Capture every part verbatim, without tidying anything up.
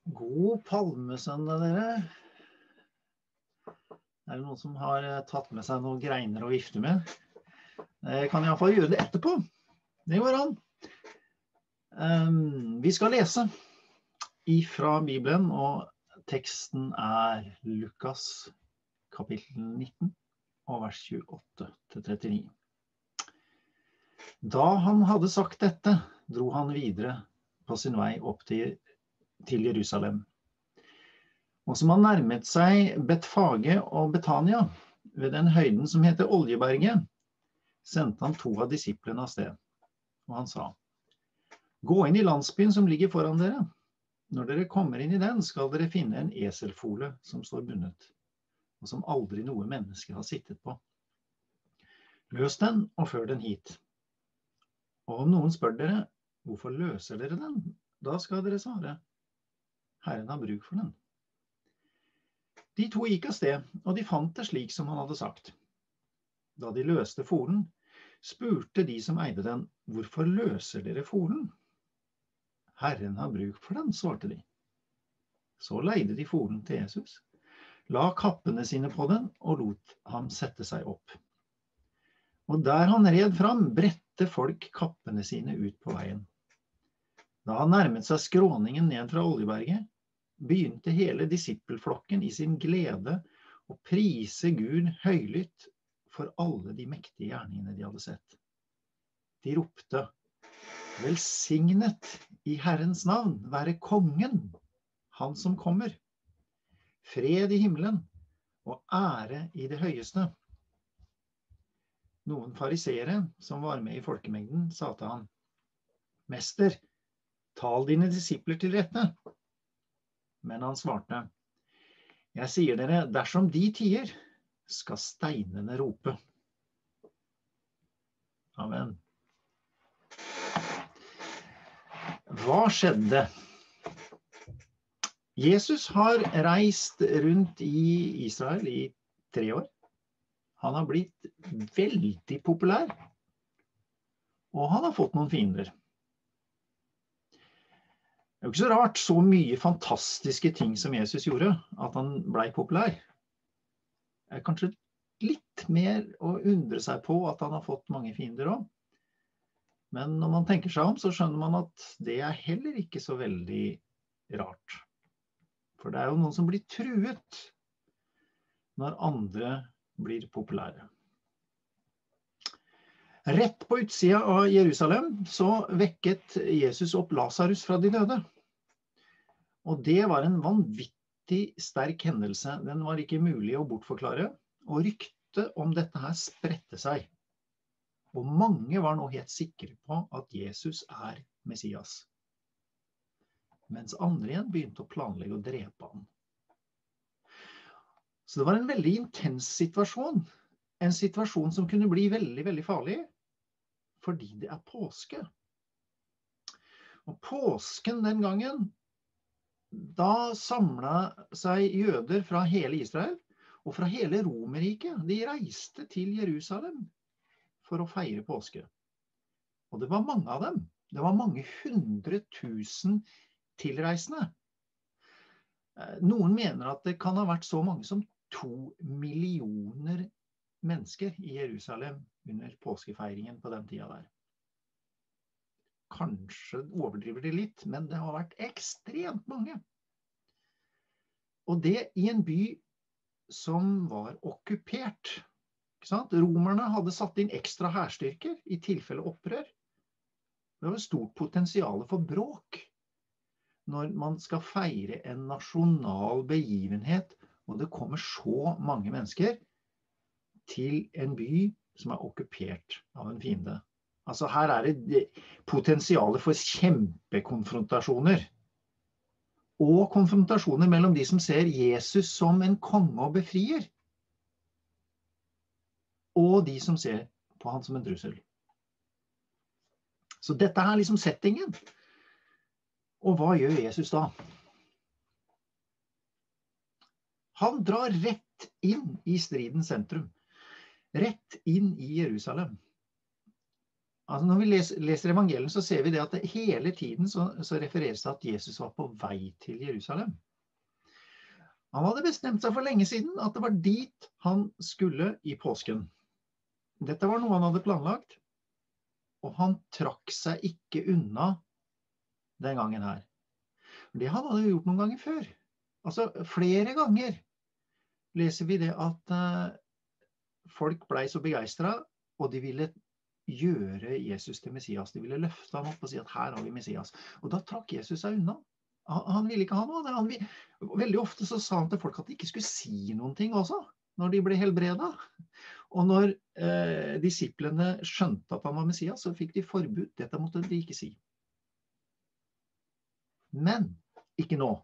God palmesøndag, dere. Er det noen som har tatt med seg noen greiner å vifte med? Jeg kan i hvert fall gjøre det etterpå. Det går an. Um, vi skal lese ifra Bibelen, og teksten er Lukas kapittel nitten, og vers tjueåtte til trettini. Da han hadde sagt dette, dro han videre på sin vei opp til, til Jerusalem. Og som han nærmet seg Betfage og Betania, ved den høyden som heter Oljeberget, sendte han to av disiplene av sted. Og han sa, «Gå inn i landsbyen som ligger foran dere. Når dere kommer inn i den, skal dere finne en eselfole som står bundet, og som aldri noe menneske har sittet på. Løs den og før den hit. Og om noen spør dere, hvorfor løser dere den? Da skal dere svare, Herren har bruk for den.» De to gikk av sted, og de fant det slik som han hadde sagt. Da de løste folen, spurte de som eide den, «Hvorfor løser dere folen?» «Herren har bruk for den», svarte de. Så leide de folen til Jesus, la kappene sine på den, og lot ham sette seg opp. Og der han red fram, bredte folk kappene sine ut på veien. Da han nærmet seg skråningen ned fra Oljeberget, begynte hele disippelflokken i sin glede å prise Gud høylytt for alle de mektige gjerningene de hadde sett. De ropte, «Velsignet i Herrens navn være kongen, han som kommer. Fred i himmelen og ære i det høyeste.» Noen fariseere som var med i folkemengden sa til ham, «Mester, tal dine disipler til rette.» Men han svarte, «Jeg sier dere, dersom de tier, skal steinene rope.» Amen. Hva skjedde? Jesus har reist rundt i Israel i tre år. Han har blitt veldig populær, og han har fått noen fiender. Det er jo ikke så rart, så mye fantastiske ting som Jesus gjorde, at han ble populær. Det er kanskje litt mer å undre seg på at han har fått mange fiender også. Men når man tenker seg om, så skjønner man at det er heller ikke så veldig rart. For det er jo noen som blir truet når andre blir populære. Rett på utsida av Jerusalem så vekket Jesus opp Lazarus fra de døde. Og det var en vanvittig sterk hendelse. Den var ikke mulig å bortforklare, og ryktet om dette her spredte seg. Og mange var nå helt sikre på at Jesus er Messias. Mens andre igjen begynte å planlegge å drepe ham. Så det var en veldig intens situasjon. En situasjon som kunne bli veldig, veldig farlig. Fordi det er påske. Og påsken den gangen, da samlet seg jøder fra hele Israel og fra hele Romerriket. De reiste til Jerusalem for å feire påske. Og det var mange av dem. Det var mange hundre tusen tilreisende. Noen mener at det kan ha vært så mange som to millioner mennesker i Jerusalem under påskefeiringen på den tida der. Kanskje overdriver de litt, men det har vært ekstremt mange. Og det i en by som var okkupert. Ikke sant? Romerne hadde satt inn ekstra hærstyrker i tilfelle opprør. Det var stort potensial for bråk når man skal feire en nasjonal begivenhet, og det kommer så mange mennesker til en by som er okkupert av en fiende. Altså her er det potensialet for kjempekonfrontasjoner. Og konfrontasjoner mellom de som ser Jesus som en konge og befrier, og de som ser på han som en trussel. Så dette er liksom settingen. Og hva gjør Jesus da? Han drar rett inn i stridens sentrum. Rett inn i Jerusalem. altså når vi leser, leser evangeliet, så ser vi det at det hele tiden så, så refereres det at Jesus var på vei til Jerusalem. Han hadde bestemt seg for lenge siden at det var dit han skulle i påsken. Dette var noe han hadde planlagt, og han trakk seg ikke unna den gangen her. Det hadde han jo gjort noen ganger før. Altså flere ganger leser vi det at uh, folk ble så begeistret, og de ville gjøre Jesus til Messias. De ville løfte ham opp og si at her har vi Messias. Og da trakk Jesus seg unna. Han, han ville ikke ha noe. Han, veldig ofte så sa han til folk at de ikke skulle si noen ting også, når de ble helbredet. Og når eh, disiplene skjønte at han var Messias, så fikk de forbud. Dette måtte de ikke si. Men ikke nå.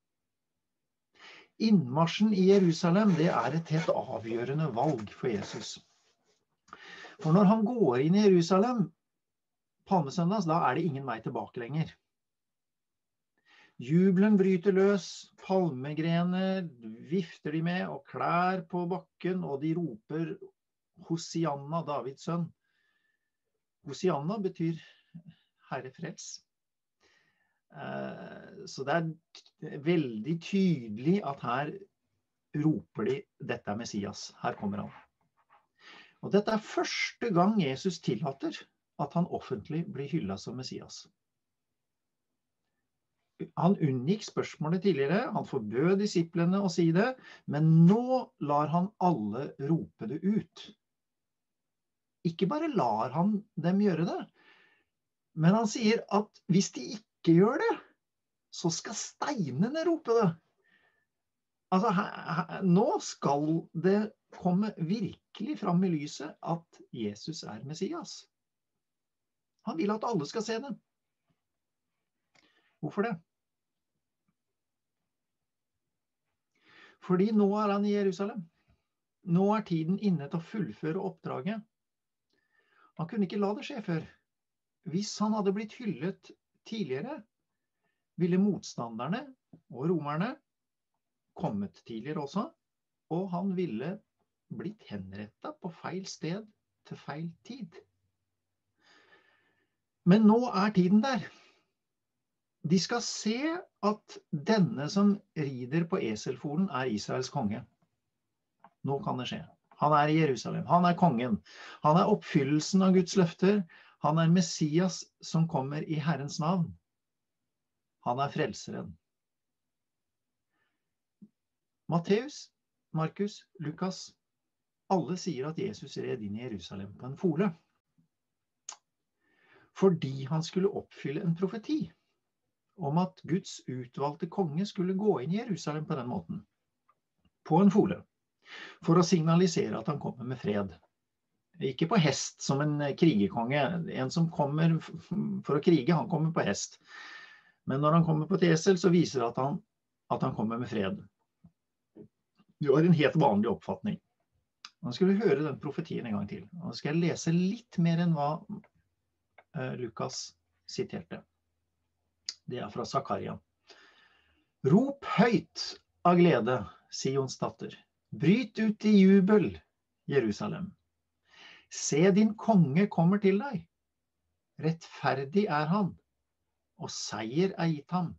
Innmarsjen i Jerusalem, det er et helt avgjørende valg for Jesus. For når han går inn i Jerusalem, palmesøndags, da er det ingen vei tilbake lenger. Jubelen bryter løs, palmegrener vifter de med, og klær på bakken, og de roper Hosianna, Davids sønn. Hosianna betyr Herre frels. Så det er veldig tydelig at her roper de, dette er Messias, her kommer han. Og dette er første gang Jesus tillater at han offentlig blir hyllet som Messias. Han unngikk spørsmålet tidligere, han forbød disiplene å si det, men nå lar han alle rope det ut. Ikke bare lar han dem gjøre det, men han sier at hvis de ikke gjør det, så skal steinene rope det. Altså, her, her, nå skal det komme virkelig fram i lyset at Jesus er Messias. Han vil at alle skal se det. Hvorfor det? Fordi nå er han i Jerusalem. Nå er tiden inne til å fullføre oppdraget. Han kunne ikke la det skje før. Hvis han hadde blitt hyllet tidligere, ville motstanderne og romerne kommet tidligere også, og han ville blitt henrettet på feil sted til feil tid. Men nå er tiden der. De skal se at denne som rider på eselfolen er Israels konge. Nå kan det skje. Han er i Jerusalem. Han er kongen. Han er oppfyllelsen av Guds løfter. Han er Messias som kommer i Herrens navn. Han er frelseren. Matteus, Markus, Lukas, alle sier at Jesus red inn i Jerusalem på en fole. Fordi han skulle oppfylle en profeti om at Guds utvalgte konge skulle gå inn i Jerusalem på den måten. På en fole. For å signalisere at han kommer med fred. Ikke på hest som en krigerkonge. En som kommer for å krige, han kommer på hest. Men når han kommer på et esel, så viser det at han, at han kommer med fred. Det var en helt vanlig oppfatning. Nå skal vi høre den profetien en gang til. Nå skal jeg lese litt mer enn hva uh, Lukas siterte. Det er fra Zakaria. Rop høyt av glede, Sions datter. Bryt ut i jubel, Jerusalem. Se, din konge kommer til deg. Rettferdig er han, og seier er gitt ham.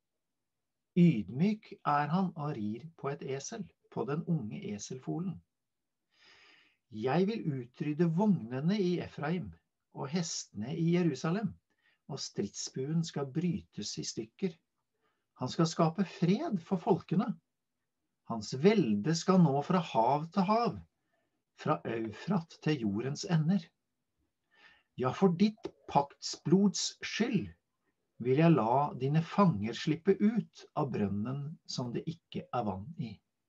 Ydmyk er han og rir på et esel, på den unge eselfolen. Jeg vil utrydde vognene i Efraim og hestene i Jerusalem, og stridsbuen skal brytes i stykker. Han skal skape fred for folkene. Hans velde skal nå fra hav til hav, fra Eufrat til jordens ender. Ja, for ditt paktsblods skyld vil jeg la dine fanger slippe ut av brønnen som det ikke er vann i.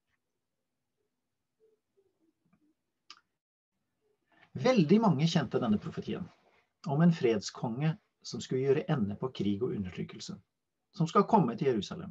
Veldig mange kjente denne profetien om en fredskonge som skulle gjøre ende på krig og undertrykkelse, som skal komme til Jerusalem.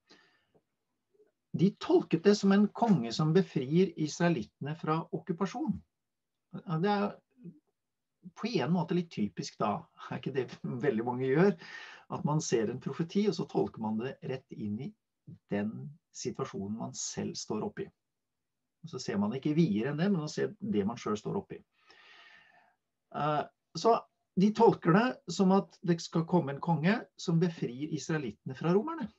De tolket det som en konge som befrir israelittene fra okkupasjon. Det er på en måte litt typisk da, er ikke det veldig mange gjør, at man ser en profeti, og så tolker man det rett inn i den situasjonen man selv står oppe i. Og så ser man ikke videre enn det, men man ser det man selv står oppe i. Så de tolker det som at det skal komme en konge som befrir israelittene fra romerne.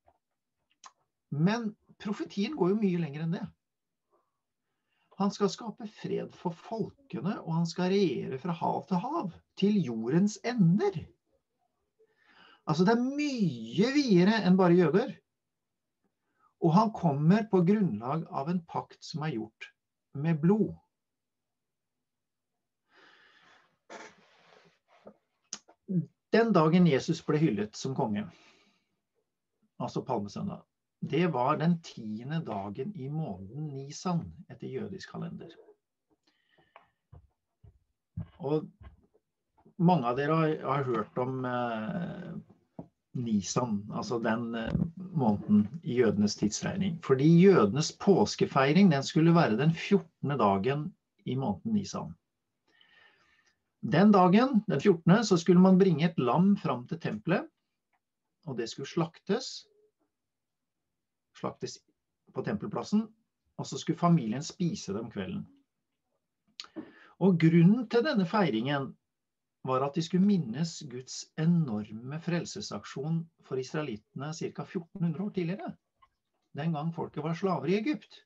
Men profetien går jo mye lenger enn det. Han skal skape fred for folkene, og han skal regjere fra hav til hav, til jordens ender. Altså det er mye videre enn bare jøder. Og han kommer på grunnlag av en pakt som er gjort med blod. Den dagen Jesus ble hyllet som konge, altså palmesøndag, det var den tiende dagen i måneden Nisan etter jødisk kalender. Og mange av dere har, har hørt om eh, Nisan, altså den eh, måneden i jødenes tidsregning. Fordi jødenes påskefeiring, den skulle være den fjortende dagen i måneden Nisan. Den dagen, den fjortende, så skulle man bringe et lam fram til tempelet, og det skulle slaktes, slaktes på tempelplassen, og så skulle familien spise det om kvelden. Og grunnen til denne feiringen var at de skulle minnes Guds enorme frelsesaksjon for israelittene ca. fjorten hundre år tidligere, den gang folket var slaver i Egypt.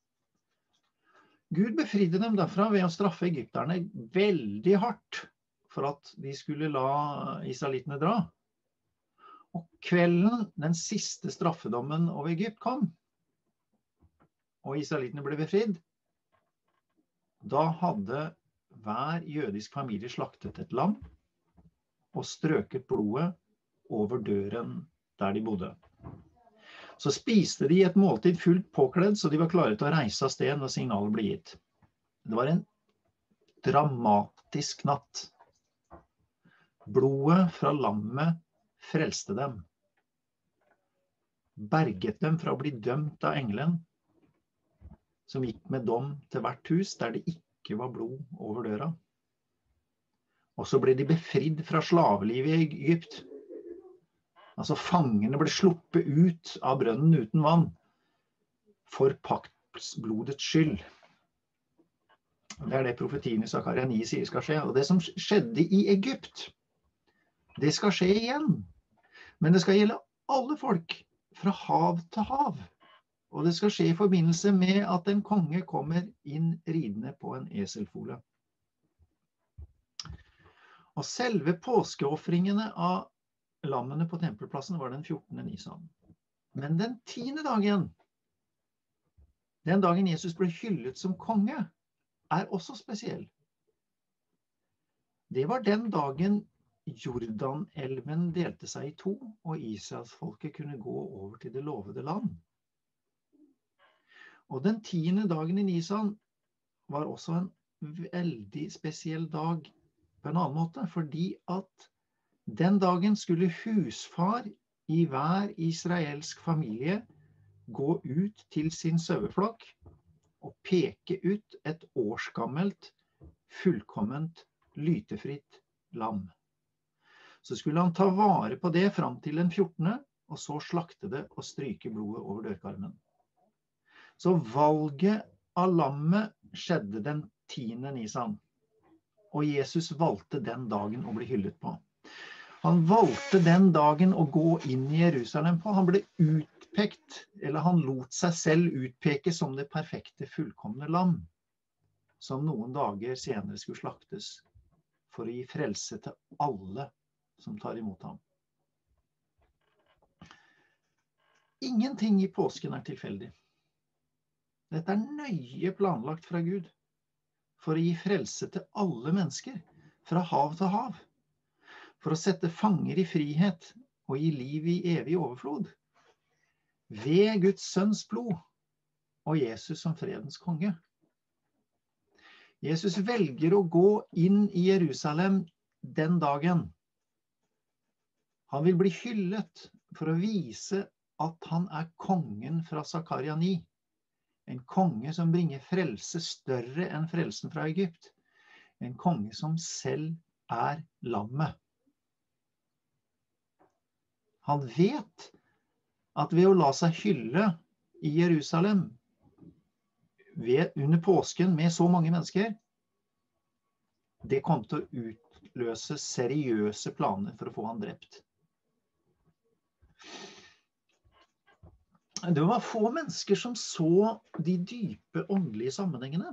Gud befridde dem derfra ved å straffe egypterne veldig hardt for at de skulle la israelittene dra. Og kvelden, den siste straffedommen over Egypt kom, og israelittene ble befridd, da hadde hver jødisk familie slaktet et lam og strøket blodet over døren der de bodde. Så spiste de et måltid fullt påkledd, så de var klare til å reise av sted når signalet ble gitt. Det var en dramatisk natt. Blodet fra lammet frelste dem. Berget dem fra å bli dømt av engelen, som gikk med dom til hvert hus der det ikke var blod over døra. Og så ble de befridd fra slavelivet i Egypt. Altså fangene ble sluppet ut av brønnen uten vann for paktsblodets skyld. Det er det profetien i Sakaria ni sier skal skje. Og det som skjedde i Egypt, det skal skje igjen. Men det skal gjelde alle folk fra hav til hav. Og det skal skje i forbindelse med at en konge kommer inn ridende på en eselfole. Og selve påskeoffringene av lammene på tempelplassen var den fjortende Nisan. Men den tiende dagen, den dagen Jesus ble hyllet som konge, er også spesiell. Det var den dagen Jordanelven delte seg i to, og Israelsfolket kunne gå over til det lovede land. Og den tiende dagen i Nisan var også en veldig spesiell dag på en annen måte, fordi at den dagen skulle husfar i hver israelsk familie gå ut til sin saueflokk og peke ut et årsgammelt, fullkomment, lytefritt lam. Så skulle han ta vare på det fram til den fjortende, og så slakte det og stryke blodet over dørkarmen. Så valget av lammet skjedde den tiende Nisan, og Jesus valgte den dagen å bli hyllet på. Han valgte den dagen å gå inn i Jerusalem på. Han ble utpekt, eller han lot seg selv utpeke som det perfekte, fullkomne lam, som noen dager senere skulle slaktes for å gi frelse til alle som tar imot ham. Ingenting i påsken er tilfeldig. Dette er nøye planlagt fra Gud for å gi frelse til alle mennesker, fra hav til hav, for å sette fanger i frihet og gi liv i evig overflod, ved Guds sønns blod og Jesus som fredens konge. Jesus velger å gå inn i Jerusalem den dagen. Han vil bli hyllet for å vise at han er kongen fra Sakaria ni. En konge som bringer frelse større enn frelsen fra Egypt. En konge som selv er lammet. Han vet at ved å la seg hylle i Jerusalem ved, under påsken med så mange mennesker, det kom til å utløse seriøse planer for å få han drept. Det var få mennesker som så de dype åndelige sammenhengene.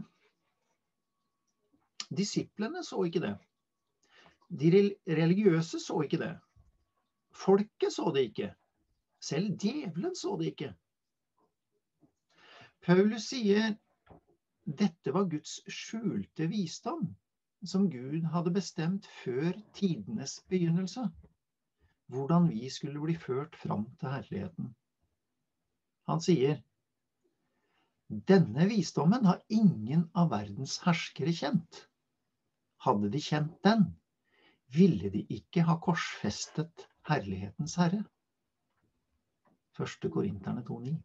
Disiplene så ikke det. De religiøse så ikke det. Folket så det ikke. Selv djevelen så det ikke. Paulus sier, dette var Guds skjulte visdom, som Gud hadde bestemt før tidenes begynnelse, hvordan vi skulle bli ført fram til herligheten. Han sier, denne visdommen har ingen av verdens herskere kjent. Hadde de kjent den, ville de ikke ha korsfestet herlighetens herre. første Korinterne to ni.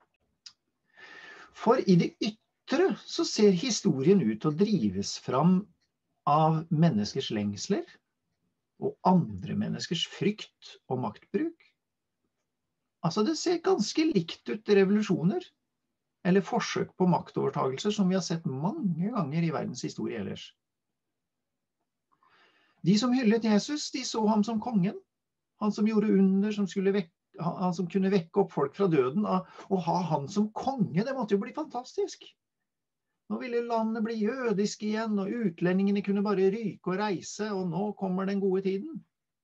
For i det ytre så ser historien ut til å drives fram av menneskers lengsler og andre menneskers frykt og maktbruk. Altså det ser ganske likt ut revolusjoner eller forsøk på maktovertagelser som vi har sett mange ganger i verdens historie ellers. De som hyllet Jesus, de så ham som kongen, han som gjorde under, som skulle vekke, han som kunne vekke opp folk fra døden, og ha han som konge, det måtte jo bli fantastisk. Nå ville landet bli jødisk igjen, og utlendingene kunne bare ryke og reise, og nå kommer den gode tiden.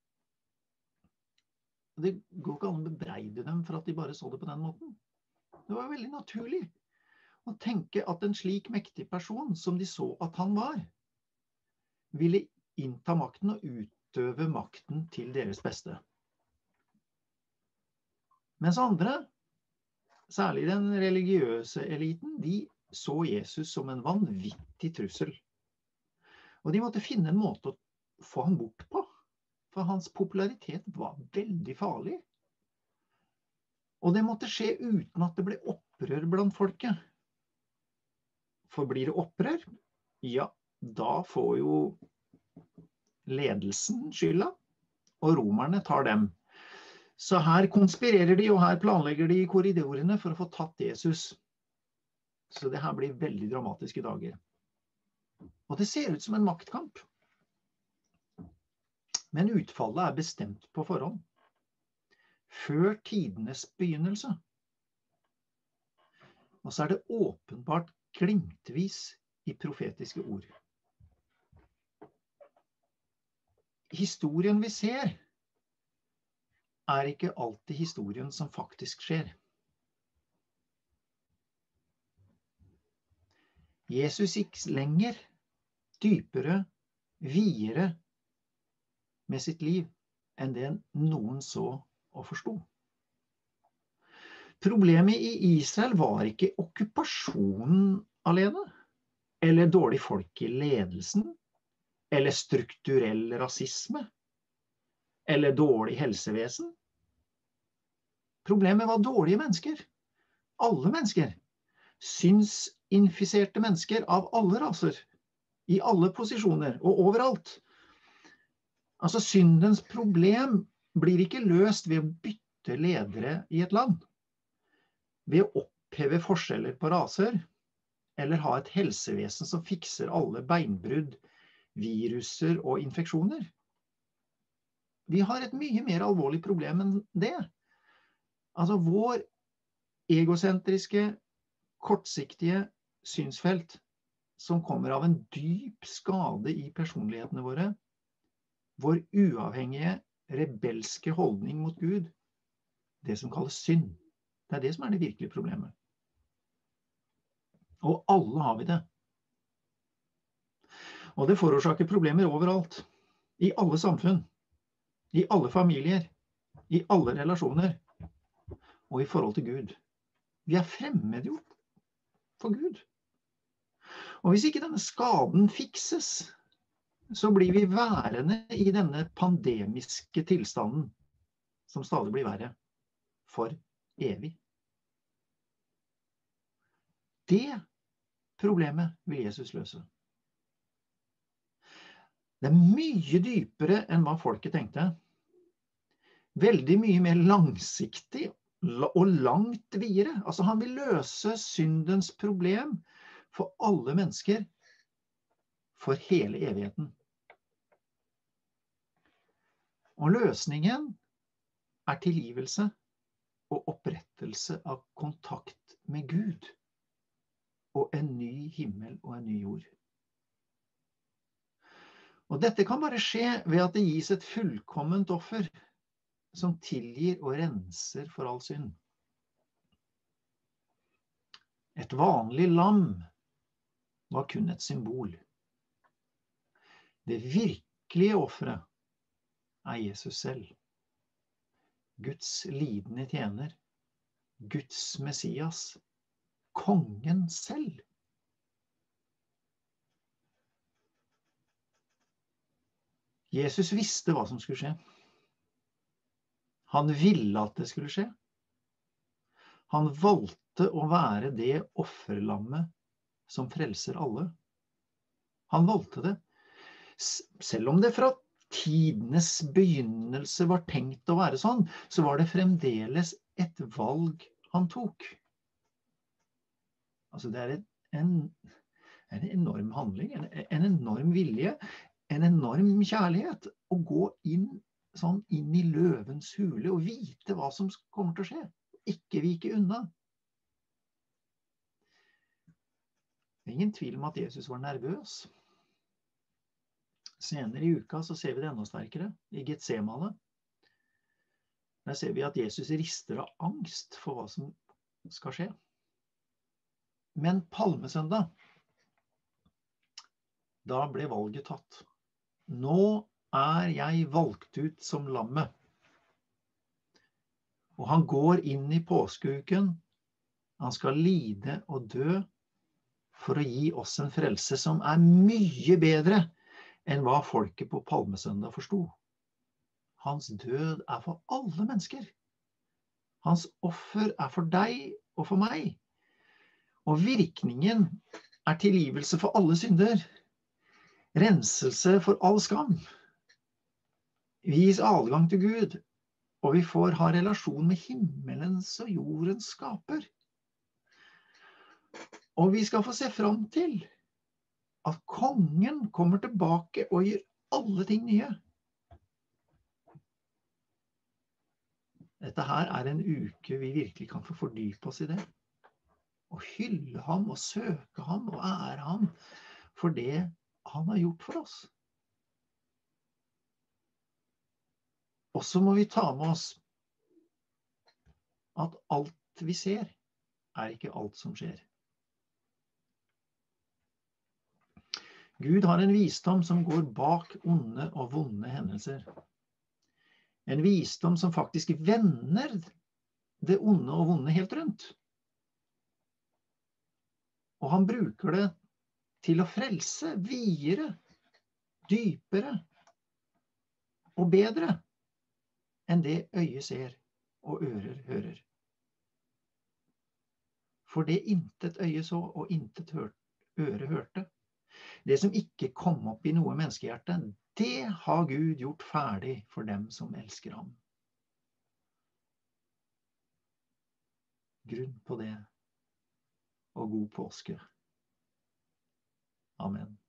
Det går ikke an å bebreide dem for at de bare så det på den måten. Det var veldig naturlig å tenke at en slik mektig person som de så at han var, ville innta makten og utøve makten til deres beste. Mens andre, særlig den religiøse eliten, de så Jesus som en vanvittig trussel. Og de måtte finne en måte å få ham bort på, for hans popularitet var veldig farlig. Og det måtte skje uten at det ble opprør blant folket. For blir det opprør, ja, da får jo ledelsen skylda, og romerne tar dem. Så her konspirerer de, og her planlegger de i korridorene for å få tatt Jesus. Så det her blir veldig dramatiske dager. Og det ser ut som en maktkamp. Men utfallet er bestemt på forhånd. Før tidenes begynnelse. Og så er det åpenbart glimtvis i profetiske ord. Historien vi ser, er ikke alltid historien som faktisk skjer. Jesus gikk lenger, dypere, videre med sitt liv enn det noen så og forsto. Problemet i Israel var ikke okkupasjonen alene, eller dårlig folk i ledelsen, eller strukturell rasisme, eller dårlig helsevesen. Problemet var dårlige mennesker. Alle mennesker. Synsinfiserte mennesker av alle raser. I alle posisjoner og overalt. Altså syndens problem blir ikke løst ved å bytte ledere i et land. Ved å oppheve forskjeller på raser. Eller ha et helsevesen som fikser alle beinbrudd, viruser og infeksjoner. Vi har et mye mer alvorlig problem enn det. Altså vår egosentriske, kortsiktige synsfelt som kommer av en dyp skade i personlighetene våre, vår uavhengige, rebelske holdning mot Gud, det som kalles synd. Det er det som er det virkelige problemet. Og alle har vi det. Og det forårsaker problemer overalt, i alle samfunn, i alle familier, i alle relasjoner, og i forhold til Gud. Vi er fremmedgjort for Gud. Og hvis ikke denne skaden fikses, så blir vi værende i denne pandemiske tilstanden, som stadig blir verre, for evig. Det problemet vil Jesus løse. Det er mye dypere enn hva folket tenkte. Veldig mye mer langsiktig og langt videre. Altså han vil løse syndens problem for alle mennesker for hele evigheten. Og løsningen er tilgivelse og opprettelse av kontakt med Gud, og en ny himmel og en ny jord. Og dette kan bare skje ved at det gis et fullkomment offer som tilgir og renser for all synd. Et vanlig lam var kun et symbol. Det virkelige offeret er Jesus selv. Guds lidende tjener. Guds Messias. Kongen selv. Jesus visste hva som skulle skje. Han ville at det skulle skje. Han valgte å være det offerlammet som frelser alle. Han valgte det. Selv om det fra tidenes begynnelse var tenkt å være sånn, så var det fremdeles et valg han tok. Altså det er en, en enorm handling, en, en enorm vilje, en enorm kjærlighet å gå inn, sånn inn i løvens hule og vite hva som kommer til å skje. Ikke vike unna. Det er ingen tvil om at Jesus var nervøs. Senere i uka så ser vi det enda sterkere, i Getsemane. Der ser vi at Jesus rister av angst for hva som skal skje. Men palmesøndag, da ble valget tatt. Nå er jeg valgt ut som lammet. Og han går inn i påskeuken. Han skal lide og dø for å gi oss en frelse som er mye bedre enn hva folket på palmesøndag forsto. Hans død er for alle mennesker. Hans offer er for deg og for meg. Og virkningen er tilgivelse for alle synder. Renselse for all skam. Vi gis adgang til Gud, og vi får ha relasjon med himmelens og jordens skaper. Og vi skal få se fram til at kongen kommer tilbake og gjør alle ting nye. Dette her er en uke vi virkelig kan få fordype oss i det. Og hylle ham og søke ham og ære ham for det han har gjort for oss. Og så må vi ta med oss at alt vi ser er ikke alt som skjer. Gud har en visdom som går bak onde og vonde hendelser. En visdom som faktisk vender det onde og vonde helt rundt. Og han bruker det til å frelse videre, dypere og bedre enn det øyet ser og ører hører. For det intet øye så og intet øre hørte, det som ikke kom opp i noe menneskehjerte, det har Gud gjort ferdig for dem som elsker ham. Grunn på det, og god påske. Amen.